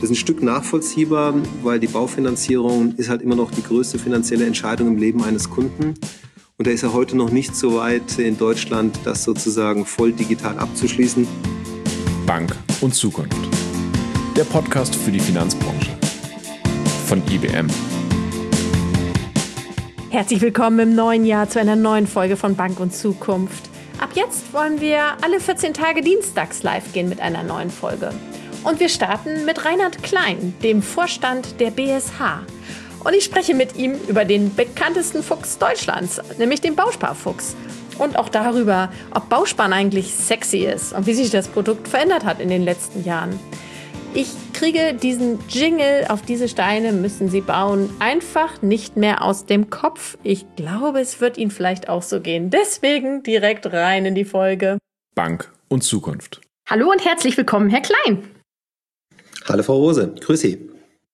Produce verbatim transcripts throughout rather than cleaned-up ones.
Das ist ein Stück nachvollziehbar, weil die Baufinanzierung ist halt immer noch die größte finanzielle Entscheidung im Leben eines Kunden. Und da ist er heute noch nicht so weit in Deutschland, das sozusagen voll digital abzuschließen. Bank und Zukunft. Der Podcast für die Finanzbranche. Von I B M. Herzlich willkommen im neuen Jahr zu einer neuen Folge von Bank und Zukunft. Ab jetzt wollen wir alle vierzehn Tage dienstags live gehen mit einer neuen Folge. Und wir starten mit Reinhard Klein, dem Vorstand der B S H. Und ich spreche mit ihm über den bekanntesten Fuchs Deutschlands, nämlich den Bausparfuchs. Und auch darüber, ob Bausparen eigentlich sexy ist und wie sich das Produkt verändert hat in den letzten Jahren. Ich kriege diesen Jingle, auf diese Steine müssen Sie bauen, einfach nicht mehr aus dem Kopf. Ich glaube, es wird Ihnen vielleicht auch so gehen. Deswegen direkt rein in die Folge. Bank und Zukunft. Hallo und herzlich willkommen, Herr Klein. Hallo Frau Rose, grüß Sie.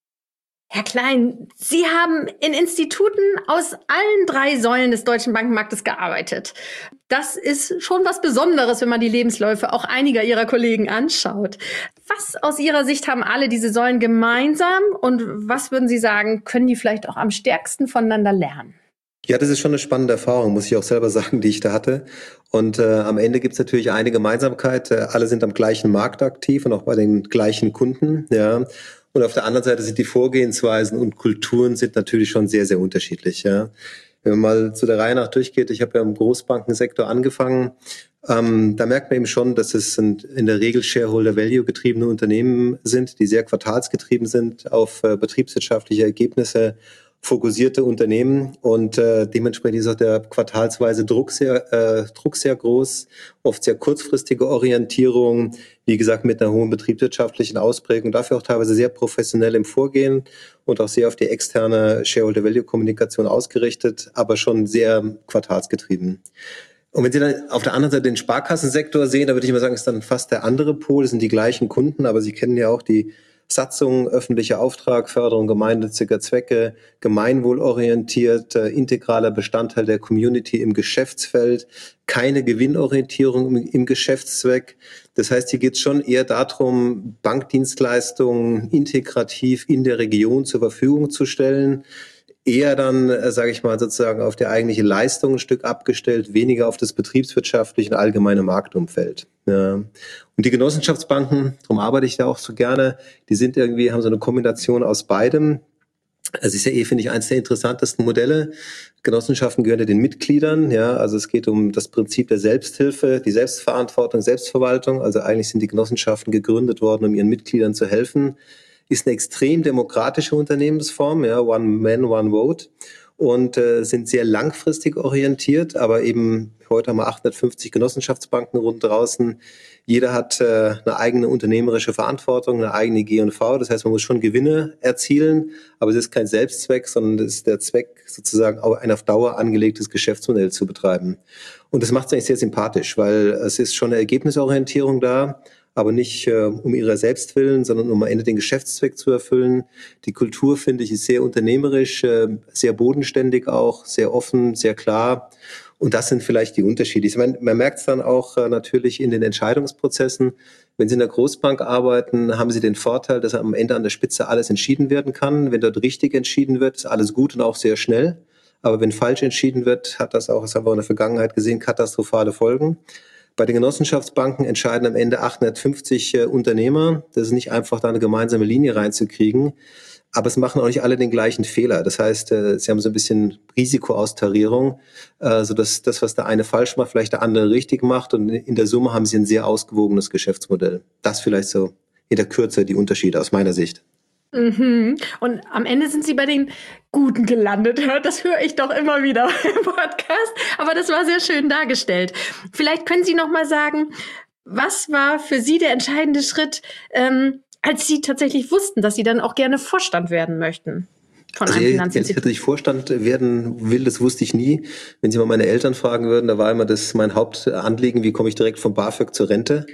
Herr Klein, Sie haben in Instituten aus allen drei Säulen des deutschen Bankenmarktes gearbeitet. Das ist schon was Besonderes, wenn man die Lebensläufe auch einiger Ihrer Kollegen anschaut. Was aus Ihrer Sicht haben alle diese Säulen gemeinsam und was würden Sie sagen, können die vielleicht auch am stärksten voneinander lernen? Ja, das ist schon eine spannende Erfahrung, muss ich auch selber sagen, die ich da hatte. Und äh, am Ende gibt es natürlich eine Gemeinsamkeit. Äh, alle sind am gleichen Markt aktiv und auch bei den gleichen Kunden. Ja. Und auf der anderen Seite sind die Vorgehensweisen und Kulturen sind natürlich schon sehr, sehr unterschiedlich. Ja. Wenn man mal zu der Reihe nach durchgeht, ich habe ja im Großbankensektor angefangen, ähm, da merkt man eben schon, dass es sind in der Regel Shareholder-Value getriebene Unternehmen sind, die sehr quartalsgetrieben sind, auf äh, betriebswirtschaftliche Ergebnisse fokussierte Unternehmen und äh, dementsprechend ist auch der quartalsweise Druck sehr, äh, Druck sehr groß, oft sehr kurzfristige Orientierung, wie gesagt mit einer hohen betriebswirtschaftlichen Ausprägung, dafür auch teilweise sehr professionell im Vorgehen und auch sehr auf die externe Shareholder-Value-Kommunikation ausgerichtet, aber schon sehr quartalsgetrieben. Und wenn Sie dann auf der anderen Seite den Sparkassensektor sehen, da würde ich immer sagen, ist dann fast der andere Pol, das sind die gleichen Kunden, aber Sie kennen ja auch die Satzung, öffentlicher Auftrag, Förderung gemeinnütziger Zwecke, gemeinwohlorientiert, äh, integraler Bestandteil der Community im Geschäftsfeld, keine Gewinnorientierung im, im Geschäftszweck. Das heißt, hier geht es schon eher darum, Bankdienstleistungen integrativ in der Region zur Verfügung zu stellen. Eher dann, äh, sage ich mal, sozusagen auf die eigentliche Leistung ein Stück abgestellt, weniger auf das betriebswirtschaftliche und allgemeine Marktumfeld. Ja. Und die Genossenschaftsbanken, darum arbeite ich da auch so gerne, die sind irgendwie, haben so eine Kombination aus beidem. Es ist ja eh, finde ich, eines der interessantesten Modelle. Genossenschaften gehören ja den Mitgliedern, ja, also es geht um das Prinzip der Selbsthilfe, die Selbstverantwortung, Selbstverwaltung. Also eigentlich sind die Genossenschaften gegründet worden, um ihren Mitgliedern zu helfen. Ist eine extrem demokratische Unternehmensform, ja, One Man, One Vote, und äh, sind sehr langfristig orientiert, aber eben heute haben wir achthundertfünfzig Genossenschaftsbanken rund draußen. Jeder hat äh, eine eigene unternehmerische Verantwortung, eine eigene G und V. Das heißt, man muss schon Gewinne erzielen, aber es ist kein Selbstzweck, sondern es ist der Zweck, sozusagen auch ein auf Dauer angelegtes Geschäftsmodell zu betreiben. Und das macht es eigentlich sehr sympathisch, weil es ist schon eine Ergebnisorientierung da, aber nicht äh, um ihrer selbst willen, sondern um am Ende den Geschäftszweck zu erfüllen. Die Kultur, finde ich, ist sehr unternehmerisch, äh, sehr bodenständig auch, sehr offen, sehr klar. Und das sind vielleicht die Unterschiede. Ich meine, man merkt es dann auch äh, natürlich in den Entscheidungsprozessen. Wenn Sie in der Großbank arbeiten, haben Sie den Vorteil, dass am Ende an der Spitze alles entschieden werden kann. Wenn dort richtig entschieden wird, ist alles gut und auch sehr schnell. Aber wenn falsch entschieden wird, hat das auch, das haben wir in der Vergangenheit gesehen, katastrophale Folgen. Bei den Genossenschaftsbanken entscheiden am Ende achthundertfünfzig äh, Unternehmer. Das ist nicht einfach, da eine gemeinsame Linie reinzukriegen. Aber es machen auch nicht alle den gleichen Fehler. Das heißt, äh, sie haben so ein bisschen Risikoaustarierung, äh, sodass das, was der eine falsch macht, vielleicht der andere richtig macht. Und in der Summe haben sie ein sehr ausgewogenes Geschäftsmodell. Das vielleicht so in der Kürze die Unterschiede aus meiner Sicht. Mhm. Und am Ende sind Sie bei den Guten gelandet. Das höre ich doch immer wieder im Podcast. Aber das war sehr schön dargestellt. Vielleicht können Sie noch mal sagen, was war für Sie der entscheidende Schritt, ähm, als Sie tatsächlich wussten, dass Sie dann auch gerne Vorstand werden möchten? Von Also einem ehrlich, Finanzinstitut. dass ich Vorstand werden will, das wusste ich nie. Wenn Sie mal meine Eltern fragen würden, da war immer das mein Hauptanliegen, wie komme ich direkt vom BAföG zur Rente.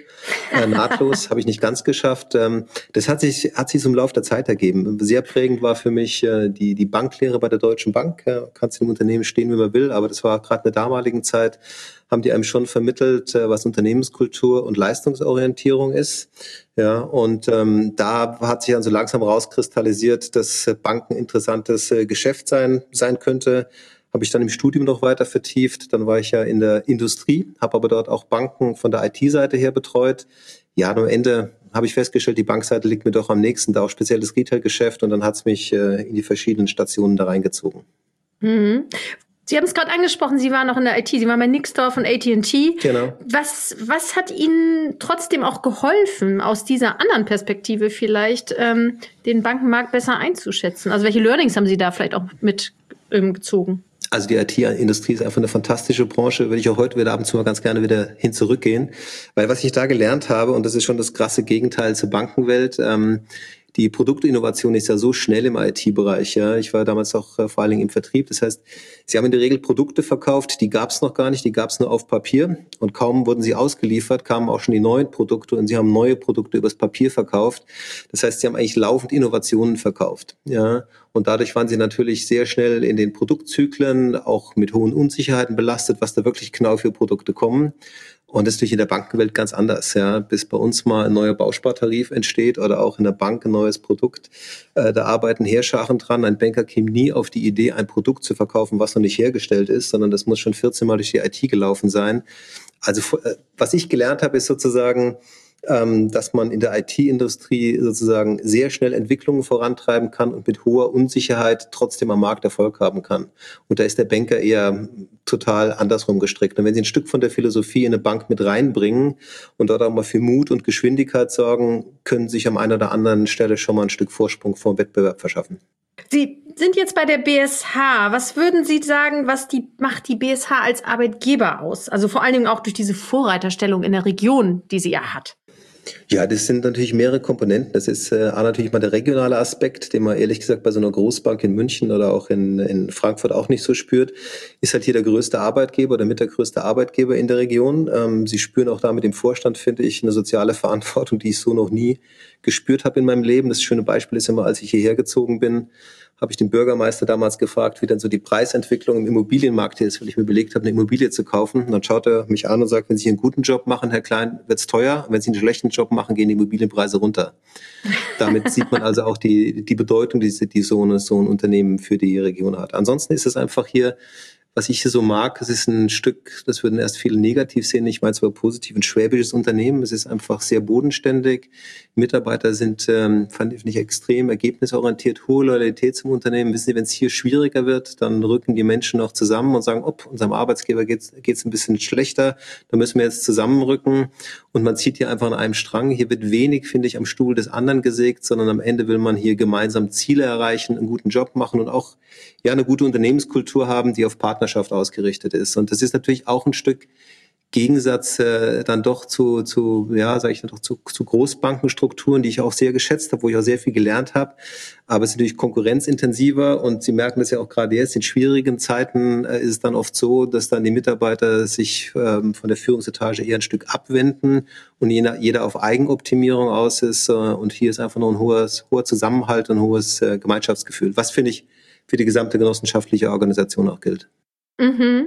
Äh, nahtlos, habe ich nicht ganz geschafft. Ähm, das hat sich, hat sich so im Laufe der Zeit ergeben. Sehr prägend war für mich äh, die, die Banklehre bei der Deutschen Bank. Ja, kannst in dem Unternehmen stehen, wie man will, aber das war gerade in der damaligen Zeit, haben die einem schon vermittelt, äh, was Unternehmenskultur und Leistungsorientierung ist. Ja, und ähm, da hat sich dann so langsam rauskristallisiert, dass äh, Banken interessantes äh, Geschäft sein, sein könnte. Habe ich dann im Studium noch weiter vertieft. Dann war ich ja in der Industrie, habe aber dort auch Banken von der I T-Seite her betreut. Ja, und am Ende habe ich festgestellt, die Bankseite liegt mir doch am nächsten, da auch spezielles Retail-Geschäft. Und dann hat es mich äh, in die verschiedenen Stationen da reingezogen. Mhm. Sie haben es gerade angesprochen, Sie waren noch in der I T, Sie waren bei Nixdorf und A T und T. Genau. Was, was hat Ihnen trotzdem auch geholfen, aus dieser anderen Perspektive vielleicht ähm, den Bankenmarkt besser einzuschätzen? Also welche Learnings haben Sie da vielleicht auch mitgezogen? Ähm, Also die I T-Industrie ist einfach eine fantastische Branche, würde ich auch heute wieder ab und zu mal ganz gerne wieder hin zurückgehen. Weil was ich da gelernt habe, und das ist schon das krasse Gegenteil zur Bankenwelt, ähm, die Produktinnovation ist ja so schnell im I T-Bereich. Ja. Ich war damals auch äh, vor allen Dingen im Vertrieb. Das heißt, sie haben in der Regel Produkte verkauft, die gab es noch gar nicht, die gab es nur auf Papier. Und kaum wurden sie ausgeliefert, kamen auch schon die neuen Produkte und sie haben neue Produkte übers Papier verkauft. Das heißt, sie haben eigentlich laufend Innovationen verkauft. Ja. Und dadurch waren sie natürlich sehr schnell in den Produktzyklen, auch mit hohen Unsicherheiten belastet, was da wirklich genau für Produkte kommen. Und das ist natürlich in der Bankenwelt ganz anders, ja. Bis bei uns mal ein neuer Bauspartarif entsteht oder auch in der Bank ein neues Produkt. Äh, da arbeiten Heerscharen dran. Ein Banker käme nie auf die Idee, ein Produkt zu verkaufen, was noch nicht hergestellt ist, sondern das muss schon vierzehn Mal durch die I T gelaufen sein. Also äh, was ich gelernt habe, ist sozusagen, ähm, dass man in der I T-Industrie sozusagen sehr schnell Entwicklungen vorantreiben kann und mit hoher Unsicherheit trotzdem am Markt Erfolg haben kann. Und da ist der Banker eher total andersrum gestrickt. Und wenn Sie ein Stück von der Philosophie in eine Bank mit reinbringen und dort auch mal für Mut und Geschwindigkeit sorgen, können Sie sich an einer oder anderen Stelle schon mal ein Stück Vorsprung vor dem Wettbewerb verschaffen. Sie sind jetzt bei der B S H. Was würden Sie sagen, was die, macht die B S H als Arbeitgeber aus? Also vor allen Dingen auch durch diese Vorreiterstellung in der Region, die sie ja hat. Ja, das sind natürlich mehrere Komponenten. Das ist äh, natürlich mal der regionale Aspekt, den man ehrlich gesagt bei so einer Großbank in München oder auch in, in Frankfurt auch nicht so spürt. Ist halt hier der größte Arbeitgeber oder mit der größte Arbeitgeber in der Region. Ähm, Sie spüren auch da mit dem Vorstand, finde ich, eine soziale Verantwortung, die ich so noch nie gespürt habe in meinem Leben. Das schöne Beispiel ist immer, als ich hierher gezogen bin, habe ich den Bürgermeister damals gefragt, wie denn so die Preisentwicklung im Immobilienmarkt hier ist, weil ich mir überlegt habe, eine Immobilie zu kaufen. Und dann schaut er mich an und sagt, wenn Sie einen guten Job machen, Herr Klein, wird's teuer. Und wenn Sie einen schlechten Job machen, gehen die Immobilienpreise runter. Damit sieht man also auch die, die Bedeutung, die, die so, eine, so ein Unternehmen für die Region hat. Ansonsten ist es einfach hier, was ich hier so mag, es ist ein Stück, das würden erst viele negativ sehen, ich meine es war positiv, ein schwäbisches Unternehmen, es ist einfach sehr bodenständig, Mitarbeiter sind, ähm, fand ich extrem ergebnisorientiert, hohe Loyalität zum Unternehmen. Wissen Sie, wenn es hier schwieriger wird, dann rücken die Menschen auch zusammen und sagen, ob unserem Arbeitgeber geht's geht's ein bisschen schlechter, da müssen wir jetzt zusammenrücken und man zieht hier einfach an einem Strang. Hier wird wenig, finde ich, am Stuhl des anderen gesägt, sondern am Ende will man hier gemeinsam Ziele erreichen, einen guten Job machen und auch ja eine gute Unternehmenskultur haben, die auf Partnerschaft ausgerichtet ist. Und das ist natürlich auch ein Stück Gegensatz äh, dann doch zu, zu ja, sage ich dann doch zu, zu Großbankenstrukturen, die ich auch sehr geschätzt habe, wo ich auch sehr viel gelernt habe. Aber es ist natürlich konkurrenzintensiver und Sie merken das ja auch gerade jetzt, in schwierigen Zeiten äh, ist es dann oft so, dass dann die Mitarbeiter sich ähm, von der Führungsetage eher ein Stück abwenden und jeder, jeder auf Eigenoptimierung aus ist. Äh, und hier ist einfach noch ein hohes, hoher Zusammenhalt und ein hohes äh, Gemeinschaftsgefühl, was, finde ich, für die gesamte genossenschaftliche Organisation auch gilt. Mhm.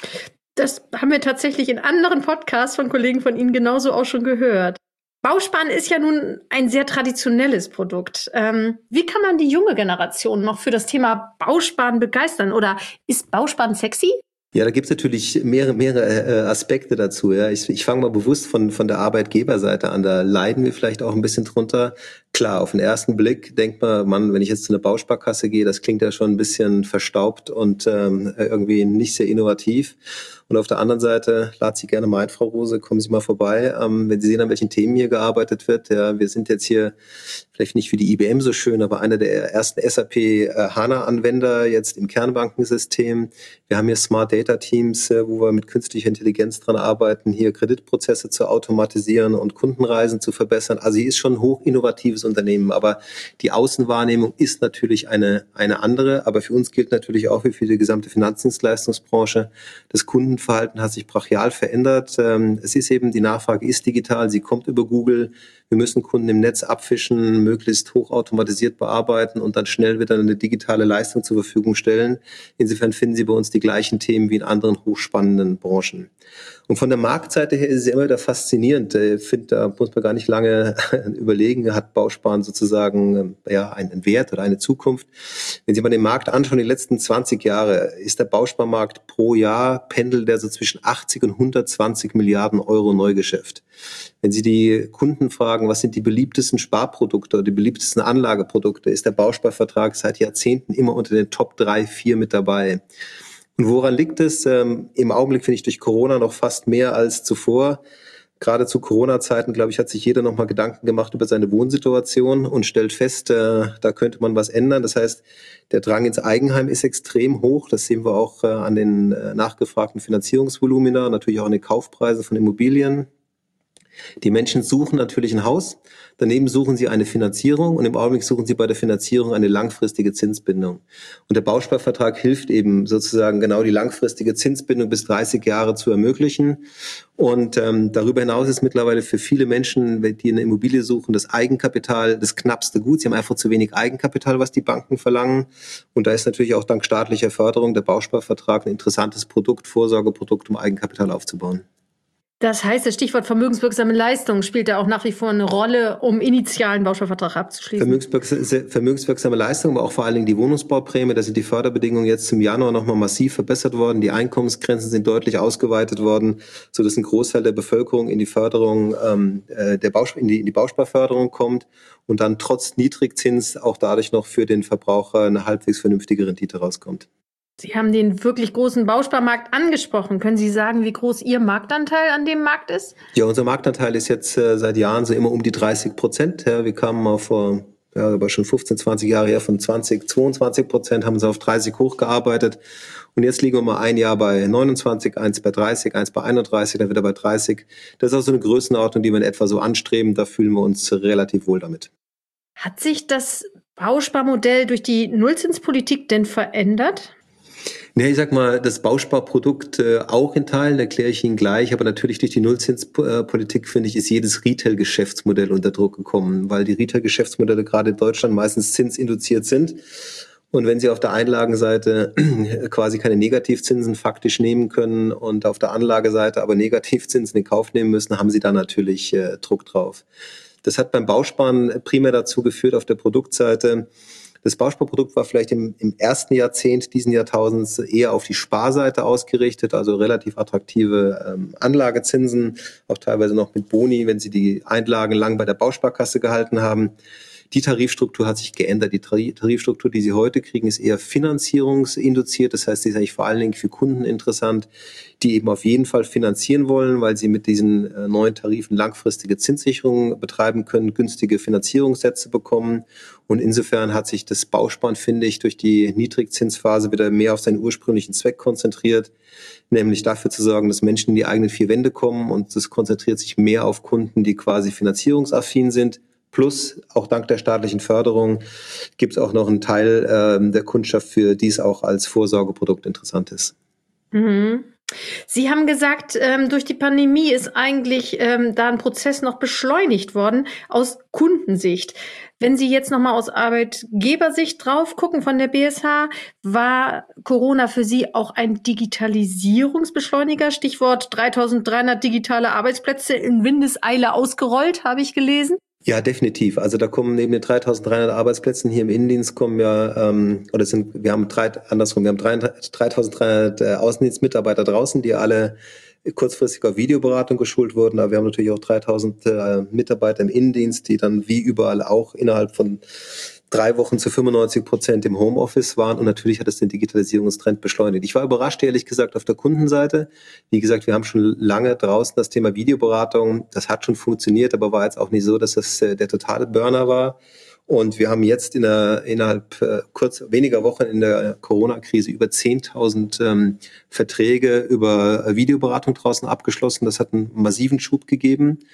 Das haben wir tatsächlich in anderen Podcasts von Kollegen von Ihnen genauso auch schon gehört. Bausparen ist ja nun ein sehr traditionelles Produkt. Ähm, wie kann man die junge Generation noch für das Thema Bausparen begeistern? Oder ist Bausparen sexy? Ja, da gibt's natürlich mehrere, mehrere äh, Aspekte dazu. Ja, ich, ich fange mal bewusst von von der Arbeitgeberseite an. Da leiden wir vielleicht auch ein bisschen drunter. Klar, auf den ersten Blick denkt man, Mann, wenn ich jetzt zu einer Bausparkasse gehe, das klingt ja schon ein bisschen verstaubt und ähm, irgendwie nicht sehr innovativ. Und auf der anderen Seite, lad Sie gerne mal ein, Frau Rose, kommen Sie mal vorbei. Ähm, wenn Sie sehen, an welchen Themen hier gearbeitet wird. Ja, wir sind jetzt hier vielleicht nicht für die I B M so schön, aber einer der ersten S A P äh, HANA-Anwender jetzt im Kernbankensystem. Wir haben hier Smart Data Teams, äh, wo wir mit künstlicher Intelligenz dran arbeiten, hier Kreditprozesse zu automatisieren und Kundenreisen zu verbessern. Also hier ist schon ein hoch innovatives Unternehmen. Aber die Außenwahrnehmung ist natürlich eine, eine andere. Aber für uns gilt natürlich auch wie für die gesamte Finanzdienstleistungsbranche, das Kundenverhalten hat sich brachial verändert. Es ist eben, die Nachfrage ist digital, sie kommt über Google. Wir müssen Kunden im Netz abfischen, möglichst hochautomatisiert bearbeiten und dann schnell wieder eine digitale Leistung zur Verfügung stellen. Insofern finden Sie bei uns die gleichen Themen wie in anderen hochspannenden Branchen. Und von der Marktseite her ist es immer wieder faszinierend. Ich finde, da muss man gar nicht lange überlegen, hat Bausparen sozusagen ja einen Wert oder eine Zukunft. Wenn Sie mal den Markt anschauen, die letzten zwanzig Jahre ist der Bausparmarkt pro Jahr pendelt der so zwischen achtzig und hundertzwanzig Milliarden Euro Neugeschäft. Wenn Sie die Kunden fragen, was sind die beliebtesten Sparprodukte oder die beliebtesten Anlageprodukte, ist der Bausparvertrag seit Jahrzehnten immer unter den Top drei, vier mit dabei. Und woran liegt es? Ähm, im Augenblick finde ich durch Corona noch fast mehr als zuvor. Gerade zu Corona-Zeiten, glaube ich, hat sich jeder nochmal Gedanken gemacht über seine Wohnsituation und stellt fest, äh, da könnte man was ändern. Das heißt, der Drang ins Eigenheim ist extrem hoch. Das sehen wir auch äh, an den äh, nachgefragten Finanzierungsvolumina, natürlich auch an den Kaufpreisen von Immobilien. Die Menschen suchen natürlich ein Haus, daneben suchen sie eine Finanzierung und im Augenblick suchen sie bei der Finanzierung eine langfristige Zinsbindung. Und der Bausparvertrag hilft eben sozusagen genau die langfristige Zinsbindung bis dreißig Jahre zu ermöglichen. Und ähm, darüber hinaus ist mittlerweile für viele Menschen, die eine Immobilie suchen, das Eigenkapital das knappste Gut. Sie haben einfach zu wenig Eigenkapital, was die Banken verlangen. Und da ist natürlich auch dank staatlicher Förderung der Bausparvertrag ein interessantes Produkt, Vorsorgeprodukt, um Eigenkapital aufzubauen. Das heißt, das Stichwort vermögenswirksame Leistung spielt da auch nach wie vor eine Rolle, um initialen Bausparvertrag abzuschließen. Vermögenswirksame, vermögenswirksame Leistung, aber auch vor allen Dingen die Wohnungsbauprämie. Da sind die Förderbedingungen jetzt zum Januar nochmal massiv verbessert worden. Die Einkommensgrenzen sind deutlich ausgeweitet worden, sodass ein Großteil der Bevölkerung in die Förderung, ähm, der Baus- in die, in die Bausparförderung kommt und dann trotz Niedrigzins auch dadurch noch für den Verbraucher eine halbwegs vernünftige Rendite rauskommt. Sie haben den wirklich großen Bausparmarkt angesprochen. Können Sie sagen, wie groß Ihr Marktanteil an dem Markt ist? Ja, unser Marktanteil ist jetzt äh, seit Jahren so immer um die dreißig Prozent. Ja, wir kamen mal vor, ja, aber schon fünfzehn, zwanzig Jahre her von zwanzig, zweiundzwanzig Prozent, haben sie auf dreißig hochgearbeitet. Und jetzt liegen wir mal ein Jahr bei neunundzwanzig, eins bei dreißig, eins bei einunddreißig, dann wieder bei dreißig. Das ist auch so eine Größenordnung, die wir in etwa so anstreben. Da fühlen wir uns relativ wohl damit. Hat sich das Bausparmodell durch die Nullzinspolitik denn verändert? Ja, ich sag mal, das Bausparprodukt äh, auch in Teilen, erkläre ich Ihnen gleich, aber natürlich durch die Nullzinspolitik, finde ich, ist jedes Retail-Geschäftsmodell unter Druck gekommen, weil die Retail-Geschäftsmodelle gerade in Deutschland meistens zinsinduziert sind. Und wenn Sie auf der Einlagenseite quasi keine Negativzinsen faktisch nehmen können und auf der Anlageseite aber Negativzinsen in Kauf nehmen müssen, haben Sie da natürlich äh, Druck drauf. Das hat beim Bausparen primär dazu geführt, auf der Produktseite. Das Bausparprodukt war vielleicht im, im ersten Jahrzehnt diesen Jahrtausends eher auf die Sparseite ausgerichtet, also relativ attraktive ähm, Anlagezinsen, auch teilweise noch mit Boni, wenn Sie die Einlagen lang bei der Bausparkasse gehalten haben. Die Tarifstruktur hat sich geändert. Die Tarifstruktur, die Sie heute kriegen, ist eher finanzierungsinduziert. Das heißt, die ist eigentlich vor allen Dingen für Kunden interessant, die eben auf jeden Fall finanzieren wollen, weil sie mit diesen äh, neuen Tarifen langfristige Zinssicherungen betreiben können, günstige Finanzierungssätze bekommen. Und insofern hat sich das Bausparen, finde ich, durch die Niedrigzinsphase wieder mehr auf seinen ursprünglichen Zweck konzentriert, nämlich dafür zu sorgen, dass Menschen in die eigenen vier Wände kommen. Und das konzentriert sich mehr auf Kunden, die quasi finanzierungsaffin sind. Plus, auch dank der staatlichen Förderung, gibt es auch noch einen Teil äh, der Kundschaft, für die es auch als Vorsorgeprodukt interessant ist. Mhm. Sie haben gesagt, ähm, durch die Pandemie ist eigentlich ähm, da ein Prozess noch beschleunigt worden aus Kundensicht. Wenn Sie jetzt nochmal aus Arbeitgebersicht drauf gucken von der B S H, war Corona für Sie auch ein Digitalisierungsbeschleuniger? Stichwort dreitausenddreihundert digitale Arbeitsplätze in Windeseile ausgerollt, habe ich gelesen. Ja, definitiv. Also da kommen neben den dreitausenddreihundert Arbeitsplätzen hier im Innendienst kommen ja, ähm, oder sind, wir haben drei, andersrum, wir haben dreitausenddreihundert äh, Außendienstmitarbeiter draußen, die alle kurzfristig auf Videoberatung geschult wurden. Aber wir haben natürlich auch dreitausend äh, Mitarbeiter im Innendienst, die dann wie überall auch innerhalb von drei Wochen zu fünfundneunzig Prozent im Homeoffice waren. Und natürlich hat es den Digitalisierungstrend beschleunigt. Ich war überrascht, ehrlich gesagt, auf der Kundenseite. Wie gesagt, wir haben schon lange draußen das Thema Videoberatung. Das hat schon funktioniert, aber war jetzt auch nicht so, dass das äh, der totale Burner war. Und wir haben jetzt in der, innerhalb äh, kurz weniger Wochen in der Corona-Krise über zehntausend ähm, Verträge über Videoberatung draußen abgeschlossen. Das hat einen massiven Schub gegeben.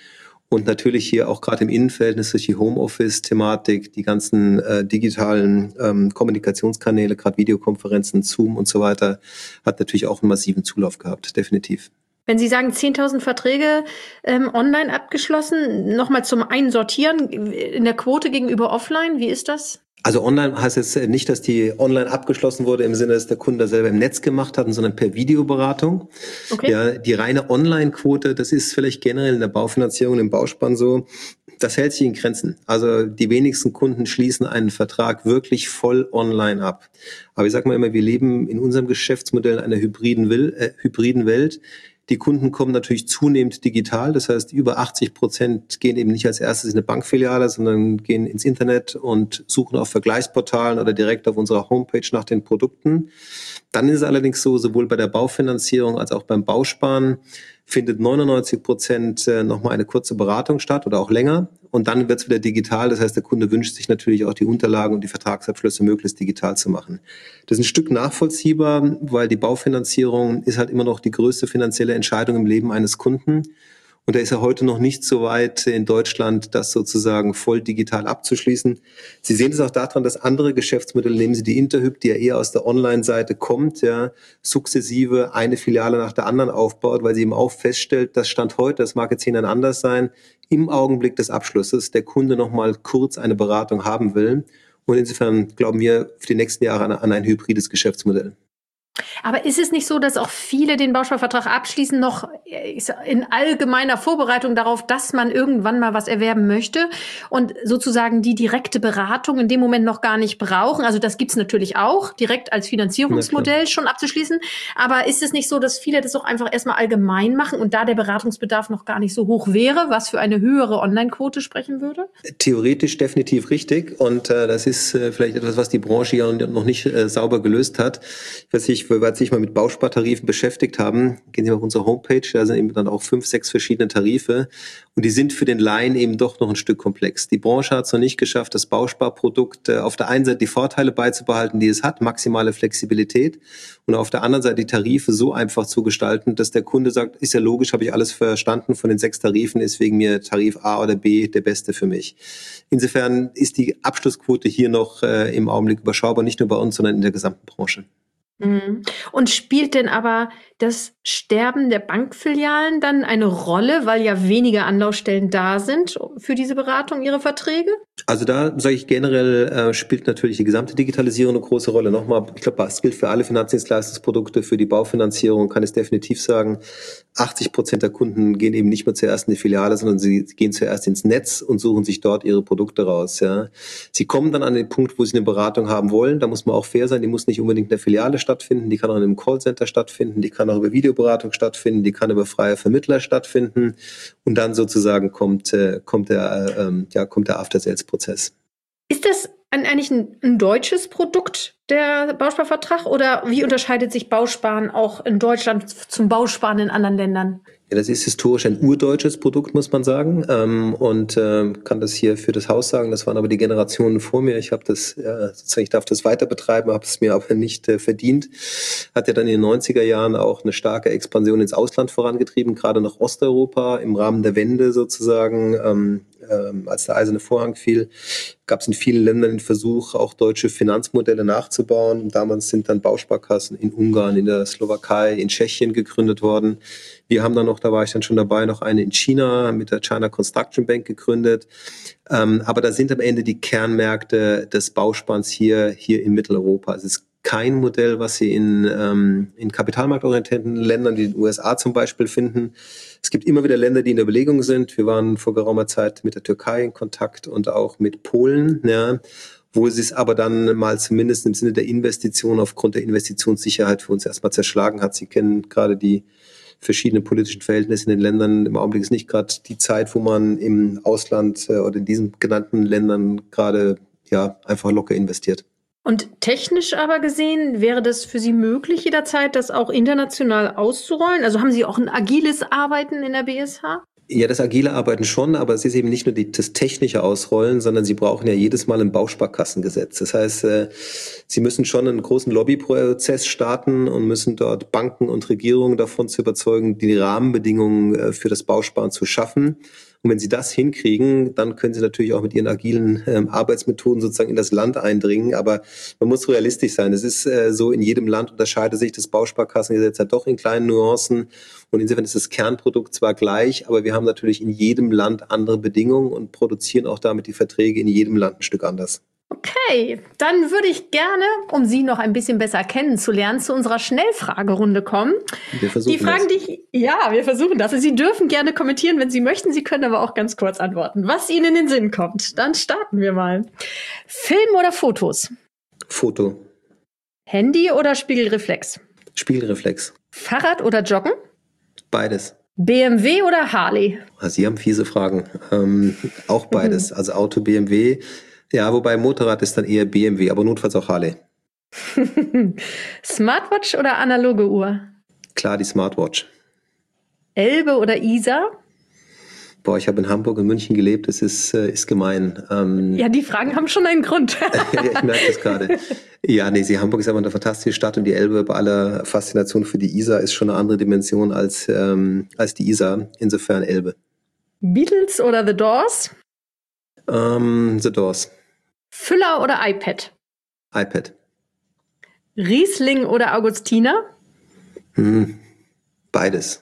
Und natürlich hier auch gerade im Innenverhältnis durch die Homeoffice-Thematik, die ganzen äh, digitalen ähm, Kommunikationskanäle, gerade Videokonferenzen, Zoom und so weiter, hat natürlich auch einen massiven Zulauf gehabt, definitiv. Wenn Sie sagen, zehntausend Verträge ähm, online abgeschlossen, nochmal zum Einsortieren in der Quote gegenüber offline, wie ist das? Also online heißt jetzt nicht, dass die online abgeschlossen wurde im Sinne, dass der Kunde selber im Netz gemacht hat, sondern per Videoberatung. Okay. Ja, die reine Online-Quote, das ist vielleicht generell in der Baufinanzierung, im Bauspann so, das hält sich in Grenzen. Also die wenigsten Kunden schließen einen Vertrag wirklich voll online ab. Aber ich sage mal immer, wir leben in unserem Geschäftsmodell in einer hybriden, Will, äh, hybriden Welt. Die Kunden kommen natürlich zunehmend digital. Das heißt, über achtzig Prozent gehen eben nicht als erstes in eine Bankfiliale, sondern gehen ins Internet und suchen auf Vergleichsportalen oder direkt auf unserer Homepage nach den Produkten. Dann ist es allerdings so, sowohl bei der Baufinanzierung als auch beim Bausparen findet neunundneunzig Prozent nochmal eine kurze Beratung statt oder auch länger. Und dann wird es wieder digital. Das heißt, der Kunde wünscht sich natürlich auch die Unterlagen und die Vertragsabschlüsse möglichst digital zu machen. Das ist ein Stück nachvollziehbar, weil die Baufinanzierung ist halt immer noch die größte finanzielle Entscheidung im Leben eines Kunden. Und da ist er heute noch nicht so weit in Deutschland, das sozusagen voll digital abzuschließen. Sie sehen es auch daran, dass andere Geschäftsmodelle, nehmen Sie die Interhyp, die ja eher aus der Online-Seite kommt, ja, sukzessive eine Filiale nach der anderen aufbaut, weil sie eben auch feststellt, das Stand heute, das mag jetzt Ihnen anders sein, im Augenblick des Abschlusses der Kunde noch mal kurz eine Beratung haben will. Und insofern glauben wir für die nächsten Jahre an, an ein hybrides Geschäftsmodell. Aber ist es nicht so, dass auch viele den Bausparvertrag abschließen, noch in allgemeiner Vorbereitung darauf, dass man irgendwann mal was erwerben möchte und sozusagen die direkte Beratung in dem Moment noch gar nicht brauchen? Also das gibt's natürlich auch, direkt als Finanzierungsmodell schon abzuschließen. Aber ist es nicht so, dass viele das auch einfach erstmal allgemein machen und da der Beratungsbedarf noch gar nicht so hoch wäre, was für eine höhere Online-Quote sprechen würde? Theoretisch definitiv richtig. Und äh, das ist äh, vielleicht etwas, was die Branche ja noch nicht äh, sauber gelöst hat. Ich weiß nicht, weil Sie sich mal mit Bauspartarifen beschäftigt haben, gehen Sie mal auf unsere Homepage, da sind eben dann auch fünf, sechs verschiedene Tarife und die sind für den Laien eben doch noch ein Stück komplex. Die Branche hat es noch nicht geschafft, das Bausparprodukt auf der einen Seite die Vorteile beizubehalten, die es hat, maximale Flexibilität und auf der anderen Seite die Tarife so einfach zu gestalten, dass der Kunde sagt, ist ja logisch, habe ich alles verstanden, von den sechs Tarifen ist wegen mir Tarif A oder B der beste für mich. Insofern ist die Abschlussquote hier noch äh, im Augenblick überschaubar, nicht nur bei uns, sondern in der gesamten Branche. Und spielt denn aber das Sterben der Bankfilialen dann eine Rolle, weil ja weniger Anlaufstellen da sind für diese Beratung, Ihre Verträge? Also da sage ich generell, äh, spielt natürlich die gesamte Digitalisierung eine große Rolle. Nochmal, ich glaube, das gilt für alle Finanzdienstleistungsprodukte, für die Baufinanzierung kann ich definitiv sagen, achtzig Prozent der Kunden gehen eben nicht mehr zuerst in die Filiale, sondern sie gehen zuerst ins Netz und suchen sich dort ihre Produkte raus. Ja. Sie kommen dann an den Punkt, wo sie eine Beratung haben wollen. Da muss man auch fair sein, die muss nicht unbedingt in der Filiale stattfinden, die kann auch in einem Callcenter stattfinden, die kann auch über Videoberatung stattfinden, die kann über freie Vermittler stattfinden und dann sozusagen kommt, äh, kommt der, äh, ja, kommt der After-Sales-Prozess. Ist das eigentlich ein, ein deutsches Produkt, der Bausparvertrag, oder wie unterscheidet sich Bausparen auch in Deutschland zum Bausparen in anderen Ländern? Ja, das ist historisch ein urdeutsches Produkt, muss man sagen, ähm, und äh, kann das hier für das Haus sagen. Das waren aber die Generationen vor mir. Ich habe das, ja, sozusagen, ich darf das weiter betreiben, habe es mir aber nicht äh, verdient. Hat ja dann in den neunziger Jahren auch eine starke Expansion ins Ausland vorangetrieben, gerade nach Osteuropa im Rahmen der Wende sozusagen. Ähm, ähm, als der eiserne Vorhang fiel, gab es in vielen Ländern den Versuch, auch deutsche Finanzmodelle nachzubauen. Damals sind dann Bausparkassen in Ungarn, in der Slowakei, in Tschechien gegründet worden. Wir haben dann noch, da war ich dann schon dabei, noch eine in China mit der China Construction Bank gegründet. Ähm, aber da sind am Ende die Kernmärkte des Bausparens hier, hier in Mitteleuropa. Es ist kein Modell, was Sie in, ähm, in kapitalmarktorientierten Ländern wie den U S A zum Beispiel finden. Es gibt immer wieder Länder, die in der Überlegung sind. Wir waren vor geraumer Zeit mit der Türkei in Kontakt und auch mit Polen, ja, wo es es aber dann mal zumindest im Sinne der Investition aufgrund der Investitionssicherheit für uns erstmal zerschlagen hat. Sie kennen gerade die verschiedenen politischen Verhältnisse in den Ländern. Im Augenblick ist nicht gerade die Zeit, wo man im Ausland äh, oder in diesen genannten Ländern gerade ja einfach locker investiert. Und technisch aber gesehen, wäre das für Sie möglich, jederzeit das auch international auszurollen? Also haben Sie auch ein agiles Arbeiten in der B S H? Ja, das agile Arbeiten schon, aber es ist eben nicht nur die, das technische Ausrollen, sondern Sie brauchen ja jedes Mal ein Bausparkassengesetz. Das heißt, äh, Sie müssen schon einen großen Lobbyprozess starten und müssen dort Banken und Regierungen davon zu überzeugen, die Rahmenbedingungen äh, für das Bausparen zu schaffen. Und wenn sie das hinkriegen, dann können sie natürlich auch mit ihren agilen ähm, Arbeitsmethoden sozusagen in das Land eindringen. Aber man muss realistisch sein. Es ist äh, so, in jedem Land unterscheidet sich das Bausparkassengesetz halt doch in kleinen Nuancen. Und insofern ist das Kernprodukt zwar gleich, aber wir haben natürlich in jedem Land andere Bedingungen und produzieren auch damit die Verträge in jedem Land ein Stück anders. Okay, dann würde ich gerne, um Sie noch ein bisschen besser kennenzulernen, zu unserer Schnellfragerunde kommen. Wir versuchen die Fragen, das. die ich, ja, wir versuchen das. Sie dürfen gerne kommentieren, wenn Sie möchten. Sie können aber auch ganz kurz antworten, was Ihnen in den Sinn kommt. Dann starten wir mal. Film oder Fotos? Foto. Handy oder Spiegelreflex? Spiegelreflex. Fahrrad oder Joggen? Beides. B M W oder Harley? Ah, Sie haben fiese Fragen. Ähm, auch beides. Also Auto, B M W. Ja, wobei Motorrad ist dann eher B M W, aber notfalls auch Harley. Smartwatch oder analoge Uhr? Klar, die Smartwatch. Elbe oder Isar? Boah, ich habe in Hamburg und München gelebt, das ist, äh, ist gemein. Ähm, Ja, die Fragen haben schon einen Grund. ja, ich merke das gerade. Ja, nee, sie, Hamburg ist aber eine fantastische Stadt und die Elbe bei aller Faszination für die Isar ist schon eine andere Dimension als, ähm, als die Isar. Insofern Elbe. Beatles oder The Doors? Ähm, The Doors. Füller oder iPad? iPad. Riesling oder Augustiner? Hm, beides.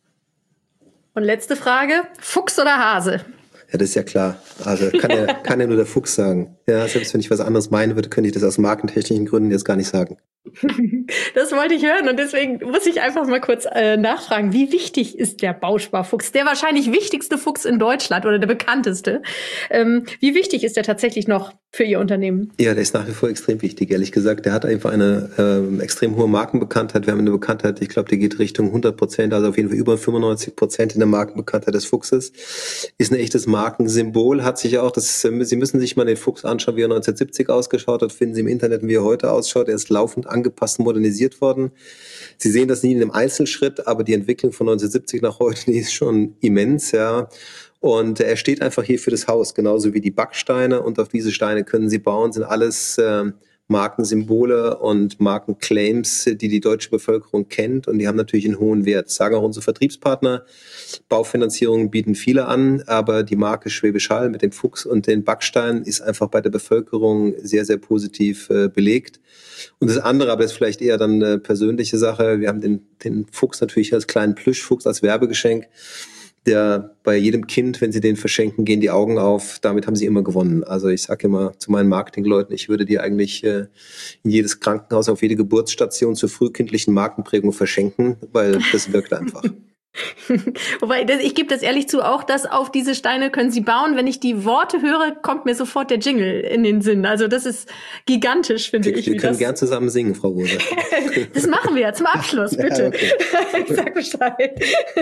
Und letzte Frage, Fuchs oder Hase? Ja, das ist ja klar. Also kann ja, kann ja nur der Fuchs sagen. Ja, selbst wenn ich was anderes meinen würde, könnte ich das aus markentechnischen Gründen jetzt gar nicht sagen. Das wollte ich hören und deswegen muss ich einfach mal kurz äh, nachfragen, wie wichtig ist der Bausparfuchs? Der wahrscheinlich wichtigste Fuchs in Deutschland oder der bekannteste. Ähm, wie wichtig ist der tatsächlich noch für Ihr Unternehmen? Ja, der ist nach wie vor extrem wichtig, ehrlich gesagt. Der hat einfach eine ähm, extrem hohe Markenbekanntheit. Wir haben eine Bekanntheit, ich glaube, die geht Richtung hundert Prozent, also auf jeden Fall über fünfundneunzig Prozent in der Markenbekanntheit des Fuchses. Ist ein echtes Markensymbol, hat sich auch, das, Sie müssen sich mal den Fuchs anschauen, wie er neunzehnhundertsiebzig ausgeschaut hat, finden Sie im Internet, wie er heute ausschaut. Er ist laufend angepasst, modernisiert worden. Sie sehen das nie in einem Einzelschritt, aber die Entwicklung von neunzehnhundertsiebzig nach heute, die ist schon immens, ja. Und er steht einfach hier für das Haus, genauso wie die Backsteine. Und auf diese Steine können Sie bauen, sind alles äh, Markensymbole und Markenclaims, die die deutsche Bevölkerung kennt. Und die haben natürlich einen hohen Wert. Sagen auch unsere Vertriebspartner, Baufinanzierungen bieten viele an, aber die Marke Schwäbisch Hall mit dem Fuchs und den Backsteinen ist einfach bei der Bevölkerung sehr, sehr positiv äh, belegt. Und das andere, aber das ist vielleicht eher dann eine persönliche Sache. Wir haben den, den Fuchs natürlich als kleinen Plüschfuchs, als Werbegeschenk. Der bei jedem Kind, wenn sie den verschenken, gehen die Augen auf. Damit haben sie immer gewonnen. Also ich sage immer zu meinen Marketingleuten, ich würde die eigentlich äh, in jedes Krankenhaus, auf jede Geburtsstation zur frühkindlichen Markenprägung verschenken, weil das wirkt einfach. Wobei, das, ich gebe das ehrlich zu, auch das auf diese Steine können Sie bauen. Wenn ich die Worte höre, kommt mir sofort der Jingle in den Sinn. Also das ist gigantisch, finde wir, ich. Wir wie können das gern zusammen singen, Frau Rose. Das machen wir zum Abschluss, bitte. Ja, okay. Ich sag Bescheid.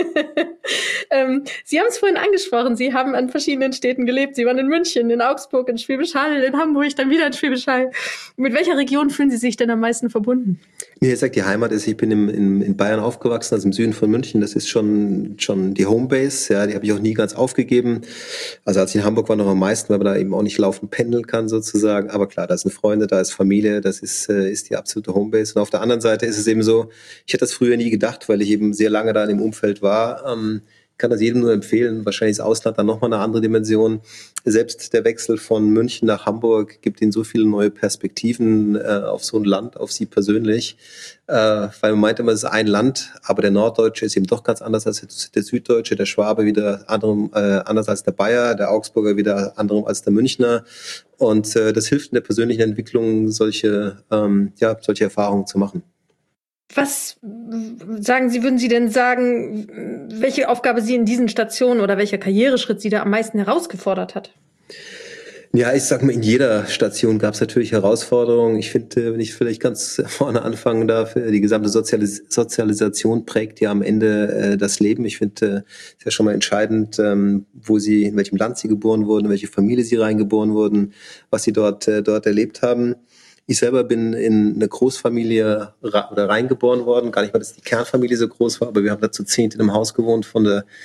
ähm, Sie haben es vorhin angesprochen, Sie haben an verschiedenen Städten gelebt. Sie waren in München, in Augsburg, in Schwäbisch Hall, in Hamburg, dann wieder in Schwäbisch Hall. Mit welcher Region fühlen Sie sich denn am meisten verbunden? Wie gesagt, die Heimat ist, ich bin im, in, in Bayern aufgewachsen, also im Süden von München. Das ist schon, schon die Homebase, ja, die habe ich auch nie ganz aufgegeben. Also als ich in Hamburg war, noch am meisten, weil man da eben auch nicht laufend pendeln kann sozusagen. Aber klar, da sind Freunde, da ist Familie, das ist, äh, ist die absolute Homebase. Und auf der anderen Seite ist es eben so, ich hätte das früher nie gedacht, weil ich eben sehr lange da in dem Umfeld war. Ähm, kann das jedem nur empfehlen. Wahrscheinlich ist Ausland dann nochmal eine andere Dimension. Selbst der Wechsel von München nach Hamburg gibt ihnen so viele neue Perspektiven äh, auf so ein Land, auf sie persönlich. Äh, weil man meint immer, es ist ein Land, aber der Norddeutsche ist eben doch ganz anders als der Süddeutsche, der Schwabe wieder anderem, äh, anders als der Bayer, der Augsburger wieder anderem als der Münchner. Und äh, das hilft in der persönlichen Entwicklung, solche, ähm, ja, solche Erfahrungen zu machen. Was sagen Sie, würden Sie denn sagen, welche Aufgabe Sie in diesen Stationen oder welcher Karriereschritt Sie da am meisten herausgefordert hat? Ja, ich sag mal, in jeder Station gab es natürlich Herausforderungen. Ich finde, wenn ich vielleicht ganz vorne anfangen darf, die gesamte Sozialis- Sozialisation prägt ja am Ende äh, das Leben. Ich finde, es äh, ist ja schon mal entscheidend, ähm, wo Sie, in welchem Land Sie geboren wurden, in welche Familie Sie reingeboren wurden, was Sie dort äh, dort erlebt haben. Ich selber bin in eine Großfamilie ra- oder reingeboren worden. Gar nicht, weil das die Kernfamilie so groß war, aber wir haben da zu zehnt in einem Haus gewohnt von der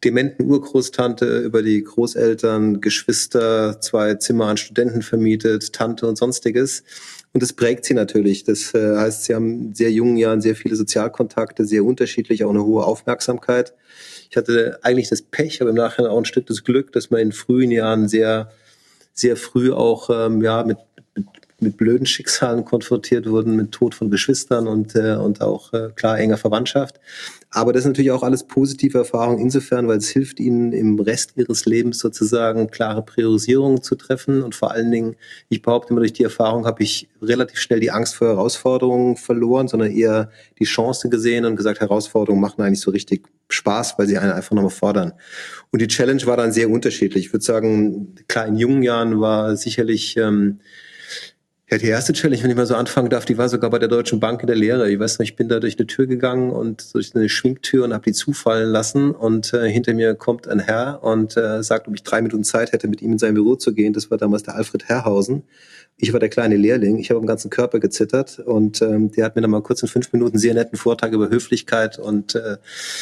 dementen Urgroßtante über die Großeltern, Geschwister, zwei Zimmer an Studenten vermietet, Tante und Sonstiges. Und das prägt sie natürlich. Das äh, heißt, sie haben in sehr jungen Jahren sehr viele Sozialkontakte, sehr unterschiedlich, auch eine hohe Aufmerksamkeit. Ich hatte eigentlich das Pech, aber im Nachhinein auch ein Stück das Glück, dass man in frühen Jahren sehr, sehr früh auch ähm, ja mit, mit mit blöden Schicksalen konfrontiert wurden, mit Tod von Geschwistern und äh, und auch äh, klar enger Verwandtschaft. Aber das ist natürlich auch alles positive Erfahrung insofern, weil es hilft ihnen im Rest ihres Lebens sozusagen klare Priorisierungen zu treffen und vor allen Dingen, ich behaupte immer, durch die Erfahrung habe ich relativ schnell die Angst vor Herausforderungen verloren, sondern eher die Chance gesehen und gesagt, Herausforderungen machen eigentlich so richtig Spaß, weil sie einen einfach nochmal fordern. Und die Challenge war dann sehr unterschiedlich. Ich würde sagen, klar, in jungen Jahren war sicherlich ähm, ja, die erste Challenge, wenn ich mal so anfangen darf, die war sogar bei der Deutschen Bank in der Lehre. Ich weiß noch, ich bin da durch eine Tür gegangen und durch eine Schwingtür und habe die zufallen lassen und äh, hinter mir kommt ein Herr und äh, sagt, ob ich drei Minuten Zeit hätte, mit ihm in sein Büro zu gehen. Das war damals der Alfred Herrhausen. Ich war der kleine Lehrling. Ich habe am ganzen Körper gezittert und ähm, der hat mir dann mal kurz in fünf Minuten einen sehr netten Vortrag über Höflichkeit und äh,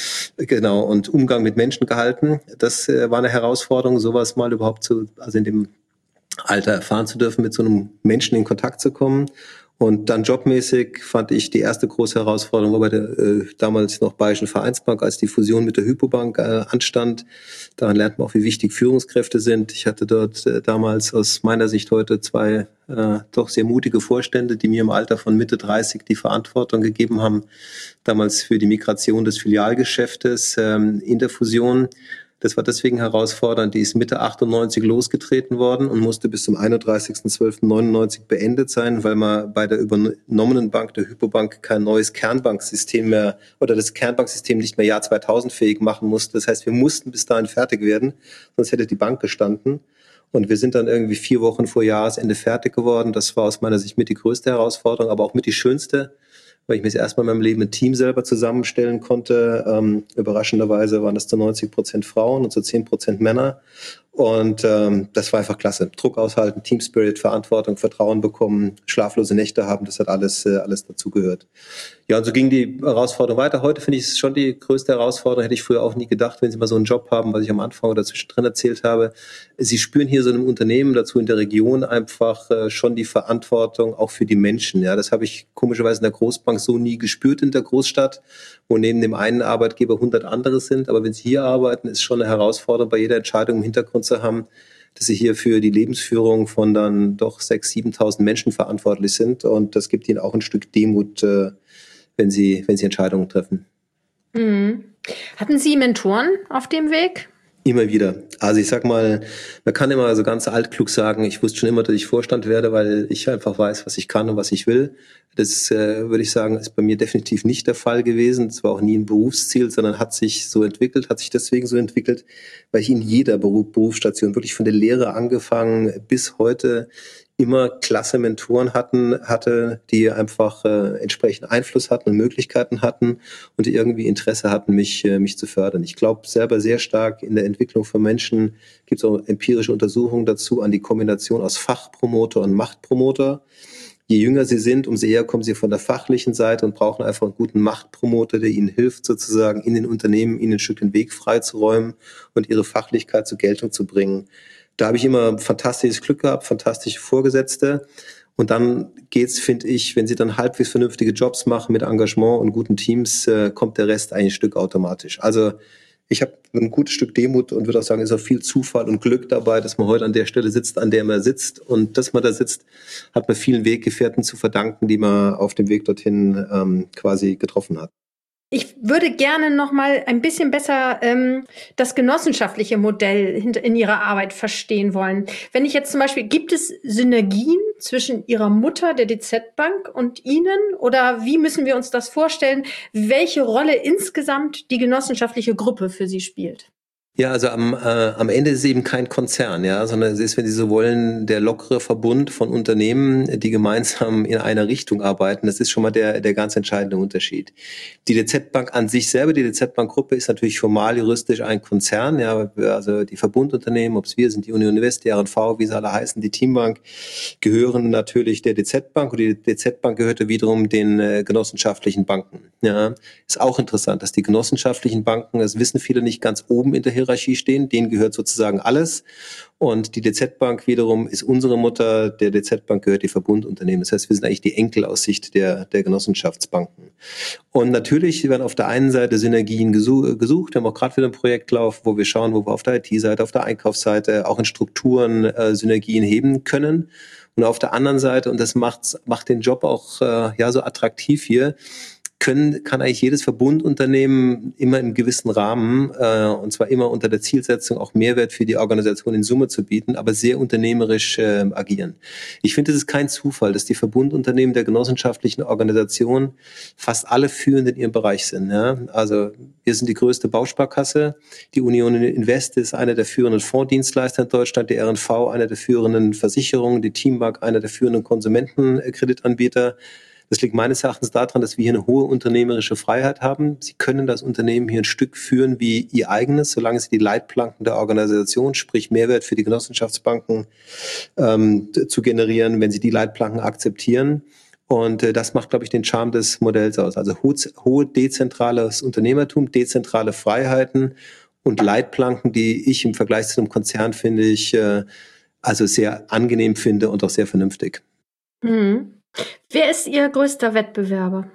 genau und Umgang mit Menschen gehalten. Das äh, war eine Herausforderung, sowas mal überhaupt zu, also in dem Alter erfahren zu dürfen, mit so einem Menschen in Kontakt zu kommen. Und dann jobmäßig fand ich die erste große Herausforderung war bei der äh, damals noch Bayerischen Vereinsbank, als die Fusion mit der Hypobank äh, anstand. Daran lernt man auch, wie wichtig Führungskräfte sind. Ich hatte dort äh, damals aus meiner Sicht heute zwei äh, doch sehr mutige Vorstände, die mir im Alter von Mitte dreißig die Verantwortung gegeben haben, damals für die Migration des Filialgeschäftes ähm, in der Fusion. Das war deswegen herausfordernd. Die ist Mitte achtundneunzig losgetreten worden und musste bis zum einunddreißigsten zwölften neunundneunzig beendet sein, weil man bei der übernommenen Bank, der Hypobank, kein neues Kernbanksystem mehr oder das Kernbanksystem nicht mehr Jahr zweitausend fähig machen musste. Das heißt, wir mussten bis dahin fertig werden, sonst hätte die Bank gestanden. Und wir sind dann irgendwie vier Wochen vor Jahresende fertig geworden. Das war aus meiner Sicht mit die größte Herausforderung, aber auch mit die schönste, weil ich mir das erstmal in meinem Leben ein Team selber zusammenstellen konnte. Ähm, überraschenderweise waren das zu neunzig Prozent Frauen und zu zehn Prozent Männer. Und ähm, das war einfach klasse. Druck aushalten, Team Spirit, Verantwortung, Vertrauen bekommen, schlaflose Nächte haben, das hat alles äh, alles dazugehört. Ja, und so ging die Herausforderung weiter. Heute finde ich es schon die größte Herausforderung. Hätte ich früher auch nie gedacht, wenn Sie mal so einen Job haben, was ich am Anfang oder zwischendrin erzählt habe. Sie spüren hier so einem Unternehmen, dazu in der Region einfach äh, schon die Verantwortung auch für die Menschen. Ja, das habe ich komischerweise in der Großbank so nie gespürt in der Großstadt, wo neben dem einen Arbeitgeber hundert andere sind. Aber wenn Sie hier arbeiten, ist schon eine Herausforderung, bei jeder Entscheidung im Hintergrund zu haben, dass Sie hier für die Lebensführung von dann doch sechstausend, siebentausend Menschen verantwortlich sind. Und das gibt Ihnen auch ein Stück Demut, äh, wenn Sie, wenn Sie Entscheidungen treffen. Mhm. Hatten Sie Mentoren auf dem Weg? Immer wieder. Also ich sag mal, man kann immer so ganz altklug sagen, ich wusste schon immer, dass ich Vorstand werde, weil ich einfach weiß, was ich kann und was ich will. Das äh, würde ich sagen, ist bei mir definitiv nicht der Fall gewesen. Das war auch nie ein Berufsziel, sondern hat sich so entwickelt, hat sich deswegen so entwickelt, weil ich in jeder Beruf, Berufsstation, wirklich von der Lehre angefangen bis heute, immer klasse Mentoren hatten, hatte, die einfach äh, entsprechend Einfluss hatten und Möglichkeiten hatten und die irgendwie Interesse hatten, mich äh, mich zu fördern. Ich glaube selber sehr stark in der Entwicklung von Menschen, gibt es auch empirische Untersuchungen dazu, an die Kombination aus Fachpromoter und Machtpromoter. Je jünger sie sind, umso eher kommen sie von der fachlichen Seite und brauchen einfach einen guten Machtpromoter, der ihnen hilft, sozusagen in den Unternehmen ihnen ein Stück den Weg freizuräumen und ihre Fachlichkeit zur Geltung zu bringen. Da habe ich immer fantastisches Glück gehabt, fantastische Vorgesetzte. Und dann geht's, finde ich, wenn sie dann halbwegs vernünftige Jobs machen mit Engagement und guten Teams, äh, kommt der Rest ein Stück automatisch. Also ich habe ein gutes Stück Demut und würde auch sagen, ist auch viel Zufall und Glück dabei, dass man heute an der Stelle sitzt, an der man sitzt. Und dass man da sitzt, hat man vielen Weggefährten zu verdanken, die man auf dem Weg dorthin ähm, quasi getroffen hat. Ich würde gerne noch mal ein bisschen besser ähm, das genossenschaftliche Modell in Ihrer Arbeit verstehen wollen. Wenn ich jetzt zum Beispiel, gibt es Synergien zwischen Ihrer Mutter, der D Z-Bank, und Ihnen? Oder wie müssen wir uns das vorstellen, welche Rolle insgesamt die genossenschaftliche Gruppe für Sie spielt? Ja, also am, äh, am Ende ist es eben kein Konzern, ja, sondern es ist, wenn Sie so wollen, der lockere Verbund von Unternehmen, die gemeinsam in einer Richtung arbeiten. Das ist schon mal der, der ganz entscheidende Unterschied. Die D Z Bank an sich selber, die D Z Bank Gruppe ist natürlich formal juristisch ein Konzern, ja, also die Verbundunternehmen, ob es wir sind, die Union Invest, die R und V, wie sie alle heißen, die Teambank, gehören natürlich der D Z Bank und die D Z Bank gehörte wiederum den äh, genossenschaftlichen Banken. Ja, ist auch interessant, dass die genossenschaftlichen Banken, das wissen viele nicht, ganz oben in der Hierarchie stehen, denen gehört sozusagen alles. Und die D Z Bank wiederum ist unsere Mutter, der D Z Bank gehört die Verbundunternehmen. Das heißt, wir sind eigentlich die Enkel aus Sicht der, der Genossenschaftsbanken. Und natürlich werden auf der einen Seite Synergien gesucht. Wir haben auch gerade wieder ein Projektlauf, wo wir schauen, wo wir auf der I T-Seite, auf der Einkaufsseite, auch in Strukturen äh, Synergien heben können. Und auf der anderen Seite, und das macht, macht den Job auch äh, ja so attraktiv hier, Können, kann eigentlich jedes Verbundunternehmen immer im gewissen Rahmen, äh, und zwar immer unter der Zielsetzung, auch Mehrwert für die Organisation in Summe zu bieten, aber sehr unternehmerisch äh, agieren. Ich finde, es ist kein Zufall, dass die Verbundunternehmen der genossenschaftlichen Organisation fast alle führend in ihrem Bereich sind. Ja? Also wir sind die größte Bausparkasse, die Union Invest ist einer der führenden Fondsdienstleister in Deutschland, die R und V einer der führenden Versicherungen, die Teambank einer der führenden Konsumentenkreditanbieter. Das liegt meines Erachtens daran, dass wir hier eine hohe unternehmerische Freiheit haben. Sie können das Unternehmen hier ein Stück führen wie ihr eigenes, solange Sie die Leitplanken der Organisation, sprich Mehrwert für die Genossenschaftsbanken, ähm, zu generieren, wenn Sie die Leitplanken akzeptieren. Und äh, das macht, glaube ich, den Charme des Modells aus. Also ho- hohe dezentrales Unternehmertum, dezentrale Freiheiten und Leitplanken, die ich im Vergleich zu einem Konzern finde ich äh, also sehr angenehm finde und auch sehr vernünftig. Mhm. Wer ist Ihr größter Wettbewerber?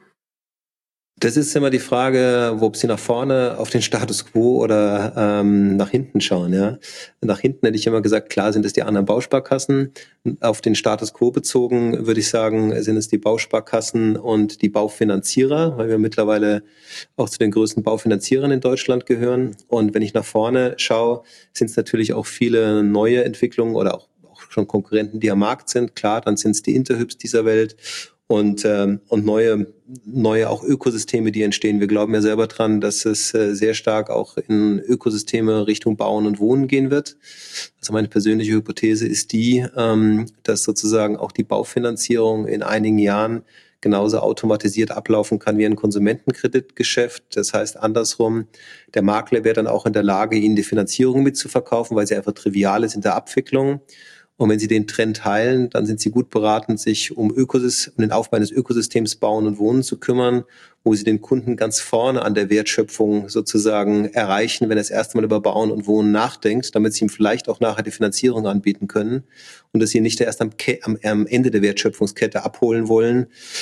Das ist immer die Frage, ob Sie nach vorne auf den Status Quo oder ähm, nach hinten schauen. Ja? Nach hinten hätte ich immer gesagt, klar sind es die anderen Bausparkassen. Auf den Status Quo bezogen würde ich sagen, sind es die Bausparkassen und die Baufinanzierer, weil wir mittlerweile auch zu den größten Baufinanzierern in Deutschland gehören. Und wenn ich nach vorne schaue, sind es natürlich auch viele neue Entwicklungen oder auch schon Konkurrenten, die am Markt sind. Klar, dann sind es die Interhyps dieser Welt und ähm, und neue neue auch Ökosysteme, die entstehen. Wir glauben ja selber dran, dass es äh, sehr stark auch in Ökosysteme Richtung Bauen und Wohnen gehen wird. Also meine persönliche Hypothese ist die, ähm, dass sozusagen auch die Baufinanzierung in einigen Jahren genauso automatisiert ablaufen kann wie ein Konsumentenkreditgeschäft. Das heißt andersrum, der Makler wäre dann auch in der Lage, Ihnen die Finanzierung mitzuverkaufen, weil sie einfach trivial ist in der Abwicklung. Und wenn Sie den Trend teilen, dann sind Sie gut beraten, sich um, Ökosystem, um den Aufbau eines Ökosystems Bauen und Wohnen zu kümmern, wo Sie den Kunden ganz vorne an der Wertschöpfung sozusagen erreichen, wenn er das erste Mal über Bauen und Wohnen nachdenkt, damit Sie ihm vielleicht auch nachher die Finanzierung anbieten können und dass Sie nicht erst am, am, am Ende der Wertschöpfungskette abholen wollen,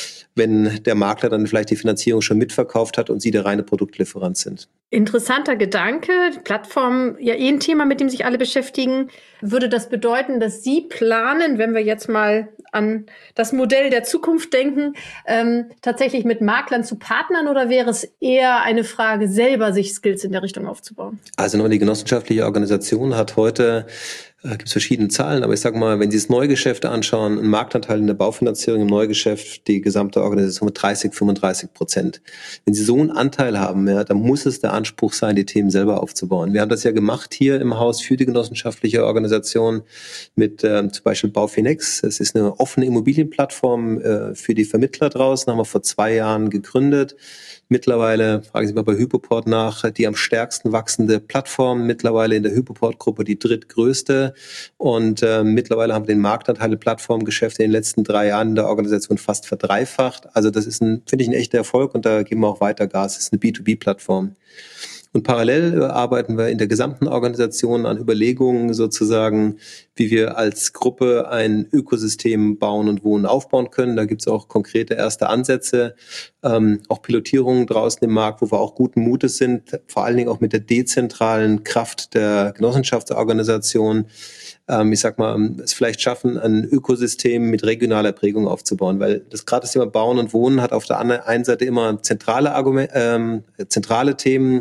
wenn der Makler dann vielleicht die Finanzierung schon mitverkauft hat und Sie der reine Produktlieferant sind. Interessanter Gedanke. Plattform, ja eh ein Thema, mit dem sich alle beschäftigen. Würde das bedeuten, dass Sie planen, wenn wir jetzt mal an das Modell der Zukunft denken, ähm, tatsächlich mit Maklern zu partnern, oder wäre es eher eine Frage, selber sich Skills in der Richtung aufzubauen? Also nur die genossenschaftliche Organisation hat heute, äh, gibt es verschiedene Zahlen, aber ich sage mal, wenn Sie das Neugeschäft anschauen, ein Marktanteil in der Baufinanzierung im Neugeschäft, die gesamte Organisation mit dreißig, fünfunddreißig Prozent. Wenn Sie so einen Anteil haben, ja, dann muss es der Anspruch sein, die Themen selber aufzubauen. Wir haben das ja gemacht hier im Haus für die genossenschaftliche Organisation mit ähm, zum Beispiel Baufinex. Es ist eine offene Immobilienplattform äh, für die Vermittler draußen, haben wir vor zwei Jahren gegründet. Mittlerweile, fragen Sie mal bei Hypoport nach, die am stärksten wachsende Plattform, mittlerweile in der Hypoport-Gruppe die drittgrößte. Und äh, mittlerweile haben wir den Marktanteil der Plattformgeschäfte in den letzten drei Jahren in der Organisation fast verdreifacht. Also das ist, ein, finde ich, ein echter Erfolg und da geben wir auch weiter Gas. Es ist eine B zwei B-Plattform. Und parallel arbeiten wir in der gesamten Organisation an Überlegungen sozusagen, wie wir als Gruppe ein Ökosystem bauen und wohnen aufbauen können. Da gibt es auch konkrete erste Ansätze, ähm, auch Pilotierungen draußen im Markt, wo wir auch guten Mutes sind, vor allen Dingen auch mit der dezentralen Kraft der Genossenschaftsorganisation. Ähm, ich sag mal, es vielleicht schaffen, ein Ökosystem mit regionaler Prägung aufzubauen, weil das gerade das Thema Bauen und Wohnen hat auf der einen Seite immer zentrale Argumente, ähm, zentrale Themen, gerade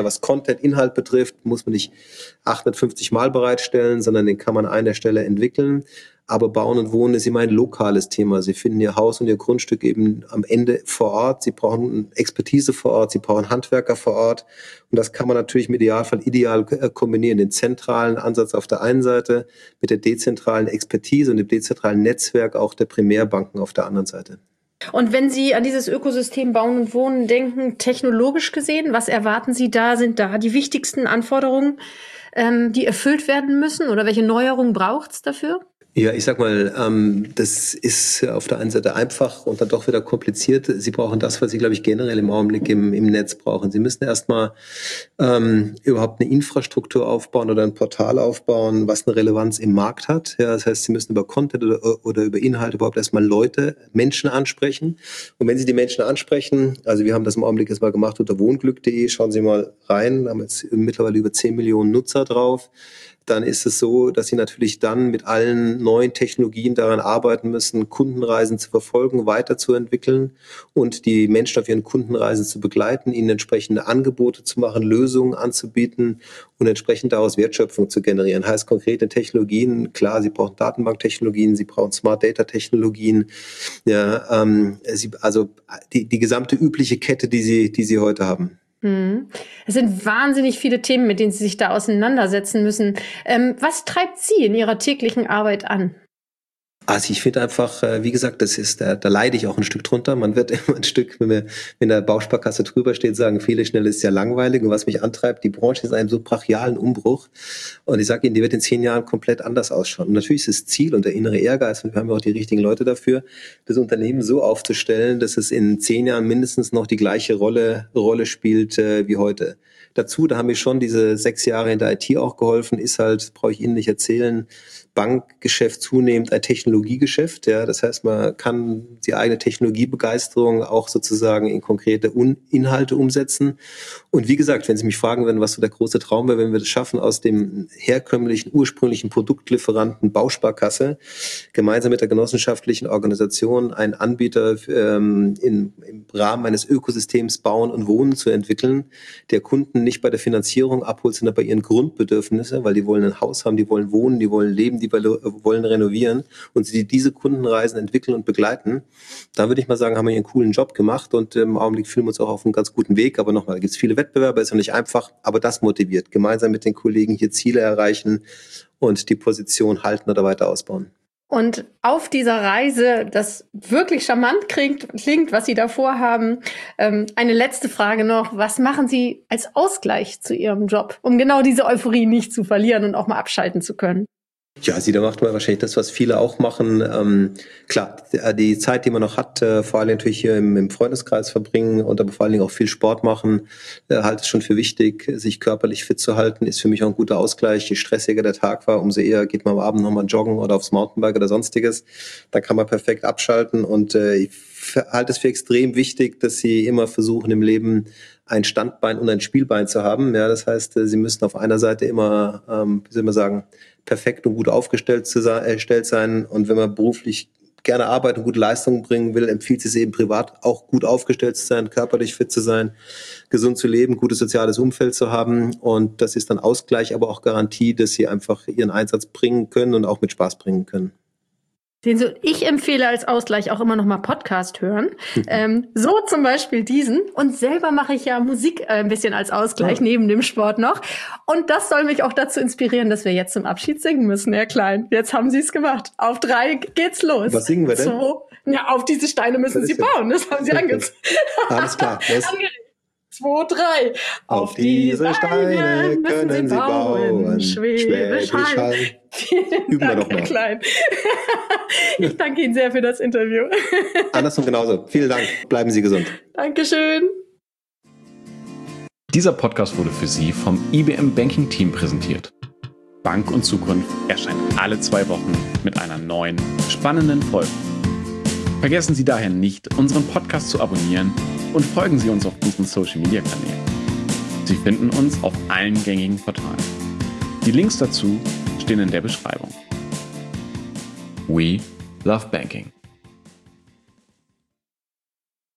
was Content, Inhalt betrifft, muss man nicht achthundertfünfzig Mal bereitstellen, sondern den kann man an einer Stelle entwickeln. Aber Bauen und Wohnen ist immer ein lokales Thema. Sie finden Ihr Haus und Ihr Grundstück eben am Ende vor Ort. Sie brauchen Expertise vor Ort, Sie brauchen Handwerker vor Ort. Und das kann man natürlich im Idealfall ideal kombinieren. Den zentralen Ansatz auf der einen Seite mit der dezentralen Expertise und dem dezentralen Netzwerk auch der Primärbanken auf der anderen Seite. Und wenn Sie an dieses Ökosystem Bauen und Wohnen denken, technologisch gesehen, was erwarten Sie da? Sind da die wichtigsten Anforderungen, ähm, die erfüllt werden müssen? Oder welche Neuerungen braucht es dafür? Ja, ich sag mal, ähm, das ist auf der einen Seite einfach und dann doch wieder kompliziert. Sie brauchen das, was Sie, glaube ich, generell im Augenblick im, im Netz brauchen. Sie müssen erstmal ähm, überhaupt eine Infrastruktur aufbauen oder ein Portal aufbauen, was eine Relevanz im Markt hat. Ja, das heißt, Sie müssen über Content oder, oder über Inhalte überhaupt erstmal Leute, Menschen ansprechen. Und wenn Sie die Menschen ansprechen, also wir haben das im Augenblick jetzt mal gemacht unter wohnglück punkt de, schauen Sie mal rein, da haben jetzt mittlerweile über zehn Millionen Nutzer drauf. Dann ist es so, dass Sie natürlich dann mit allen neuen Technologien daran arbeiten müssen, Kundenreisen zu verfolgen, weiterzuentwickeln und die Menschen auf ihren Kundenreisen zu begleiten, ihnen entsprechende Angebote zu machen, Lösungen anzubieten und entsprechend daraus Wertschöpfung zu generieren. Heißt konkrete Technologien, klar, Sie brauchen Datenbanktechnologien, Sie brauchen Smart Data Technologien, ja, ähm, Sie, also die, die gesamte übliche Kette, die Sie, die Sie heute haben. Es sind wahnsinnig viele Themen, mit denen Sie sich da auseinandersetzen müssen. Ähm, was treibt Sie in Ihrer täglichen Arbeit an? Also ich finde einfach, wie gesagt, das ist, da, da leide ich auch ein Stück drunter. Man wird immer ein Stück, wenn wir wenn der Bausparkasse drüber steht, sagen viele schnell, ist ja langweilig. Und was mich antreibt, die Branche ist in einem so brachialen Umbruch. Und ich sage Ihnen, die wird in zehn Jahren komplett anders ausschauen. Und natürlich ist das Ziel und der innere Ehrgeiz, und wir haben ja auch die richtigen Leute dafür, das Unternehmen so aufzustellen, dass es in zehn Jahren mindestens noch die gleiche Rolle, Rolle spielt äh, wie heute. Dazu, da haben wir schon diese sechs Jahre in der I T auch geholfen, ist halt, brauche ich Ihnen nicht erzählen, Bankgeschäft zunehmend ein Technologiegeschäft. Ja, das heißt, man kann die eigene Technologiebegeisterung auch sozusagen in konkrete Un- Inhalte umsetzen. Und wie gesagt, wenn Sie mich fragen würden, was so der große Traum wäre, wenn wir das schaffen, aus dem herkömmlichen, ursprünglichen Produktlieferanten Bausparkasse gemeinsam mit der genossenschaftlichen Organisation einen Anbieter ähm, in, im Rahmen eines Ökosystems Bauen und Wohnen zu entwickeln, der Kunden nicht bei der Finanzierung abholt, sondern bei ihren Grundbedürfnissen, weil die wollen ein Haus haben, die wollen wohnen, die wollen leben, die wollen renovieren und sie diese Kundenreisen entwickeln und begleiten. Da würde ich mal sagen, haben wir hier einen coolen Job gemacht und im Augenblick fühlen wir uns auch auf einem ganz guten Weg. Aber nochmal, da gibt es viele Wettbewerber, ist noch nicht einfach, aber das motiviert. Gemeinsam mit den Kollegen hier Ziele erreichen und die Position halten oder weiter ausbauen. Und auf dieser Reise, das wirklich charmant klingt, klingt was Sie da vorhaben, ähm, eine letzte Frage noch. Was machen Sie als Ausgleich zu Ihrem Job, um genau diese Euphorie nicht zu verlieren und auch mal abschalten zu können? Ja, Sie, da macht man wahrscheinlich das, was viele auch machen. Ähm, klar, die Zeit, die man noch hat, äh, vor allem natürlich hier im, im Freundeskreis verbringen und aber vor allen Dingen auch viel Sport machen, äh, halte es schon für wichtig, sich körperlich fit zu halten, ist für mich auch ein guter Ausgleich. Je stressiger der Tag war, umso eher geht man am Abend nochmal joggen oder aufs Mountainbike oder sonstiges. Da kann man perfekt abschalten und äh, ich halte es für extrem wichtig, dass Sie immer versuchen im Leben ein Standbein und ein Spielbein zu haben. Ja, das heißt, Sie müssen auf einer Seite immer, ähm, wie soll man sagen, perfekt und gut aufgestellt zu sein, sein. Und wenn man beruflich gerne arbeitet und gute Leistungen bringen will, empfiehlt es eben privat auch gut aufgestellt zu sein, körperlich fit zu sein, gesund zu leben, gutes soziales Umfeld zu haben. Und das ist dann Ausgleich, aber auch Garantie, dass Sie einfach Ihren Einsatz bringen können und auch mit Spaß bringen können. Den so, ich empfehle als Ausgleich auch immer noch mal Podcast hören. ähm, so zum Beispiel diesen. Und selber mache ich ja Musik äh, ein bisschen als Ausgleich, ja, neben dem Sport noch. Und das soll mich auch dazu inspirieren, dass wir jetzt zum Abschied singen müssen, Herr Klein. Jetzt haben Sie es gemacht. Auf drei geht's los. Was singen wir denn? Zwei, ja, auf diese Steine müssen Sie bauen. Das haben Sie angezogen. Alles klar. Zwei, drei. Auf, Auf diese Steine können Sie bauen. Schwäbisch Hall. Üben wir doch mal. Klein. Ich danke Ihnen sehr für das Interview. Andersrum genauso. Vielen Dank. Bleiben Sie gesund. Dankeschön. Dieser Podcast wurde für Sie vom I B M Banking Team präsentiert. Bank und Zukunft erscheint alle zwei Wochen mit einer neuen, spannenden Folge. Vergessen Sie daher nicht, unseren Podcast zu abonnieren und folgen Sie uns auf unseren Social-Media-Kanälen. Sie finden uns auf allen gängigen Portalen. Die Links dazu stehen in der Beschreibung. We love banking.